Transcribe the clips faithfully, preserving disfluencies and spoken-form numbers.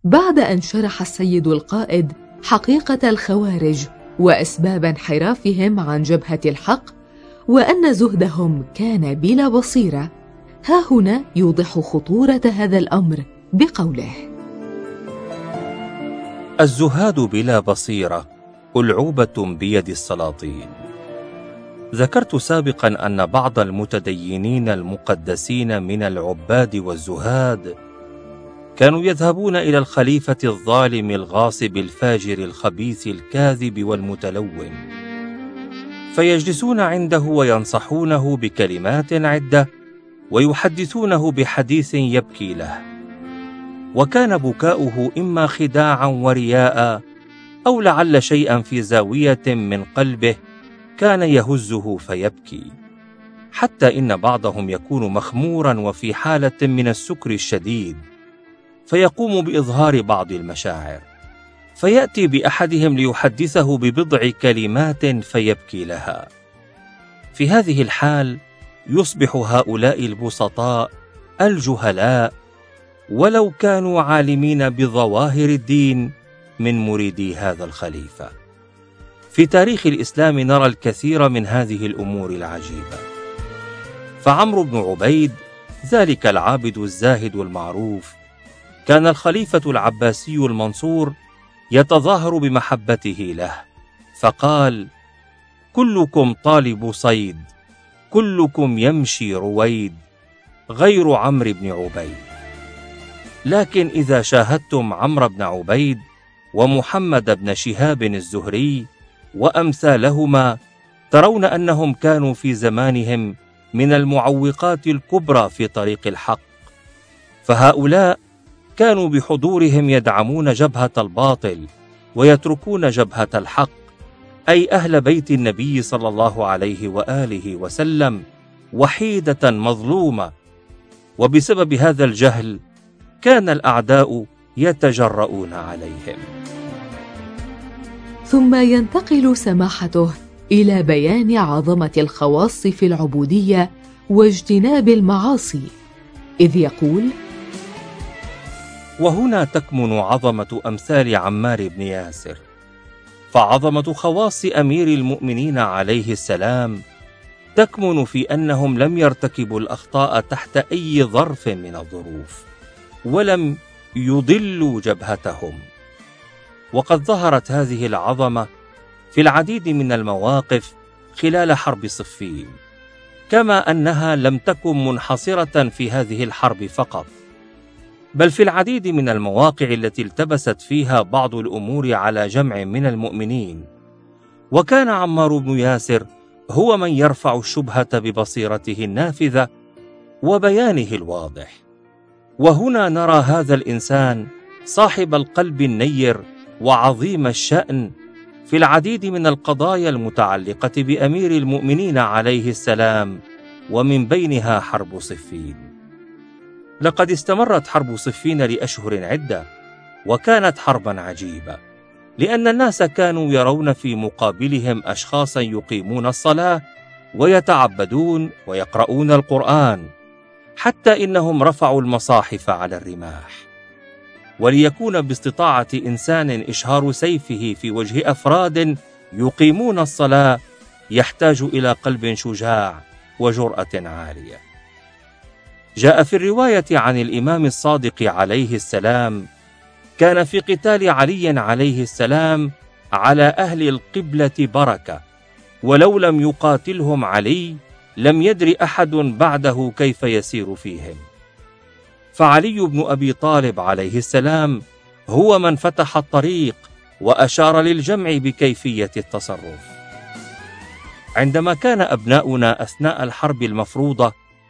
بعد أن شرح السيد القائد حقيقة الخوارج وأسباب انحرافهم عن جبهة الحق، وأن زهدهم كان بلا بصيرة، ها هنا يوضح خطورة هذا الأمر بقوله: الزهاد بلا بصيرة ألعوبة بيد السلاطين. ذكرت سابقا أن بعض المتدينين المقدسين من العباد والزهاد كانوا يذهبون إلى الخليفة الظالم الغاصب الفاجر الخبيث الكاذب والمتلون، فيجلسون عنده وينصحونه بكلمات عدة ويحدثونه بحديث يبكي له، وكان بكاؤه إما خداعا ورياء أو لعل شيئا في زاوية من قلبه كان يهزه فيبكي، حتى إن بعضهم يكون مخمورا وفي حالة من السكر الشديد، فيقوم بإظهار بعض المشاعر، فيأتي بأحدهم ليحدثه ببضع كلمات فيبكي لها. في هذه الحال يصبح هؤلاء البسطاء الجهلاء ولو كانوا عالمين بظواهر الدين من مريدي هذا الخليفة. في تاريخ الإسلام نرى الكثير من هذه الأمور العجيبة. فعمرو بن عبيد ذلك العابد الزاهد المعروف كان الخليفة العباسي المنصور يتظاهر بمحبته له، فقال: كلكم طالب صيد، كلكم يمشي رويد، غير عمرو بن عبيد. لكن إذا شاهدتم عمرو بن عبيد ومحمد بن شهاب الزهري وأمثالهما ترون أنهم كانوا في زمانهم من المعوقات الكبرى في طريق الحق، فهؤلاء كانوا بحضورهم يدعمون جبهة الباطل ويتركون جبهة الحق، أي أهل بيت النبي صلى الله عليه وآله وسلم، وحيدة مظلومة. وبسبب هذا الجهل كان الأعداء يتجرؤون عليهم. ثم ينتقل سماحته إلى بيان عظمة الخواص في العبودية واجتناب المعاصي، إذ يقول: وهنا تكمن عظمة أمثال عمار بن ياسر. فعظمة خواص أمير المؤمنين عليه السلام تكمن في أنهم لم يرتكبوا الأخطاء تحت أي ظرف من الظروف، ولم يضلوا جبهتهم. وقد ظهرت هذه العظمة في العديد من المواقف خلال حرب صفين، كما أنها لم تكن منحصرة في هذه الحرب فقط، بل في العديد من المواقع التي التبست فيها بعض الأمور على جمع من المؤمنين. وكان عمار بن ياسر هو من يرفع الشبهة ببصيرته النافذة وبيانه الواضح. وهنا نرى هذا الإنسان صاحب القلب النير وعظيم الشأن في العديد من القضايا المتعلقة بأمير المؤمنين عليه السلام، ومن بينها حرب صفين. لقد استمرت حرب صفين لأشهر عدة، وكانت حربا عجيبة، لأن الناس كانوا يرون في مقابلهم أشخاصا يقيمون الصلاة ويتعبدون ويقرؤون القرآن، حتى إنهم رفعوا المصاحف على الرماح. وليكون باستطاعة إنسان إشهار سيفه في وجه أفراد يقيمون الصلاة يحتاج إلى قلب شجاع وجرأة عالية. جاء في الرواية عن الإمام الصادق عليه السلام: كان في قتال علي عليه السلام على أهل القبلة بركة، ولو لم يقاتلهم علي لم يدر أحد بعده كيف يسير فيهم. فعلي بن أبي طالب عليه السلام هو من فتح الطريق وأشار للجمع بكيفية التصرف. عندما كان أبناؤنا أثناء الحرب المفروضة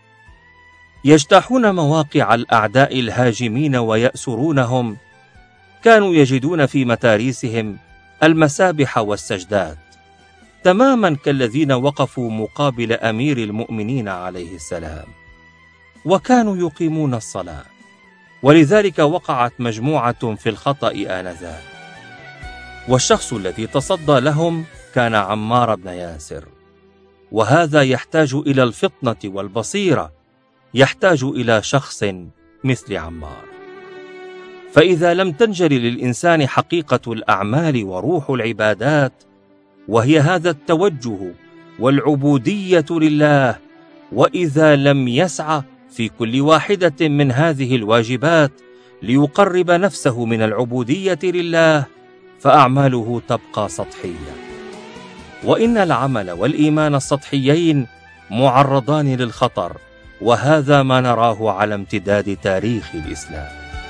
يجتاحون مواقع الأعداء الهاجمين ويأسرونهم، كانوا يجدون في متاريسهم المسابح والسجدات، تماما كالذين وقفوا مقابل أمير المؤمنين عليه السلام، وكانوا يقيمون الصلاة. ولذلك وقعت مجموعة في الخطأ آنذاك، والشخص الذي تصدى لهم كان عمار بن ياسر. وهذا يحتاج إلى الفطنة والبصيرة، يحتاج إلى شخص مثل عمار. فإذا لم تنجل للإنسان حقيقة الأعمال وروح العبادات، وهي هذا التوجه والعبودية لله، وإذا لم يسعى في كل واحدة من هذه الواجبات ليقرب نفسه من العبودية لله، فأعماله تبقى سطحية. وإن العمل والإيمان السطحيين معرضان للخطر، وهذا ما نراه على امتداد تاريخ الإسلام.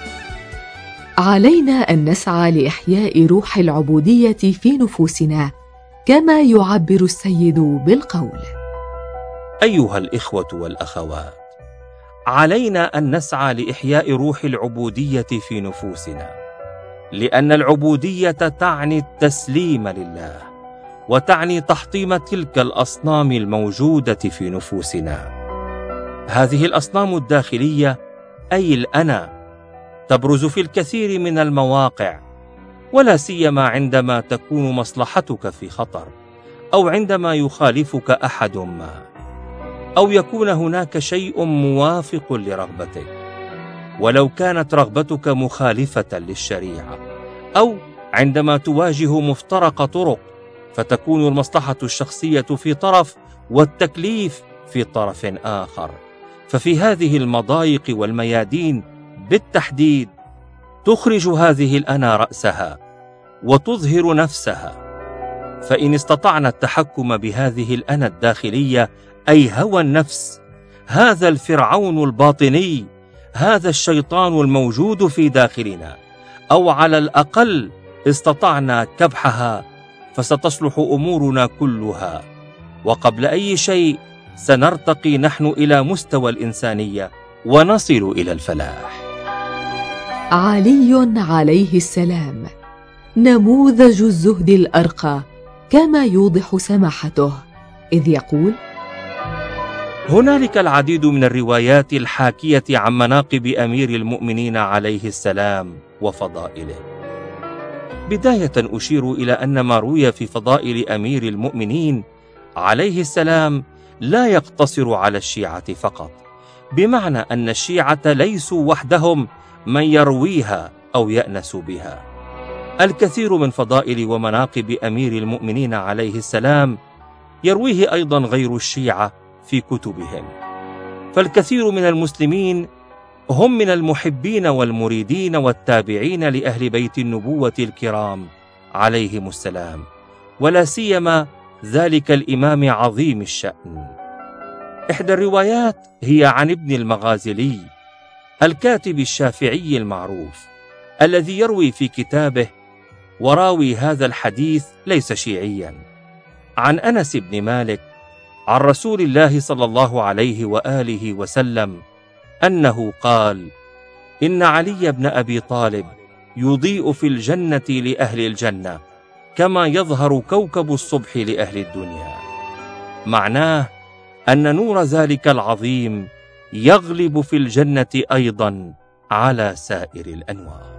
علينا أن نسعى لإحياء روح العبودية في نفوسنا، كما يعبر السيد بالقول: أيها الإخوة والأخوات، علينا أن نسعى لإحياء روح العبودية في نفوسنا، لأن العبودية تعني التسليم لله، وتعني تحطيم تلك الأصنام الموجودة في نفوسنا. هذه الأصنام الداخلية أي الأنا تبرز في الكثير من المواقع، ولا سيما عندما تكون مصلحتك في خطر، أو عندما يخالفك أحد ما، أو يكون هناك شيء موافق لرغبتك، ولو كانت رغبتك مخالفة للشريعة، أو عندما تواجه مفترق طرق، فتكون المصلحة الشخصية في طرف والتكليف في طرف آخر. ففي هذه المضايق والميادين بالتحديد تخرج هذه الأنا رأسها وتظهر نفسها. فإن استطعنا التحكم بهذه الأنا الداخلية، أي هوى النفس، هذا الفرعون الباطني، هذا الشيطان الموجود في داخلنا، أو على الأقل استطعنا كبحها، فستصلح أمورنا كلها، وقبل أي شيء سنرتقي نحن إلى مستوى الإنسانية ونصل إلى الفلاح. علي عليه السلام نموذج الزهد الأرقى، كما يوضح سماحته إذ يقول: هنالك العديد من الروايات الحاكية عن مناقب أمير المؤمنين عليه السلام وفضائله. بداية أشير إلى أن ما روي في فضائل أمير المؤمنين عليه السلام لا يقتصر على الشيعة فقط، بمعنى أن الشيعة ليسوا وحدهم من يرويها أو يأنس بها. الكثير من فضائل ومناقب أمير المؤمنين عليه السلام يرويه أيضا غير الشيعة في كتبهم، فالكثير من المسلمين هم من المحبين والمريدين والتابعين لأهل بيت النبوة الكرام عليهم السلام، ولا سيما ذلك الإمام عظيم الشأن. إحدى الروايات هي عن ابن المغازلي الكاتب الشافعي المعروف، الذي يروي في كتابه: وراوي هذا الحديث ليس شيعيا، عن أنس بن مالك عن رسول الله صلى الله عليه وآله وسلم أنه قال: إن علي بن أبي طالب يضيء في الجنة لأهل الجنة كما يظهر كوكب الصبح لأهل الدنيا. معناه أن نور ذلك العظيم يغلب في الجنة أيضا على سائر الأنوار.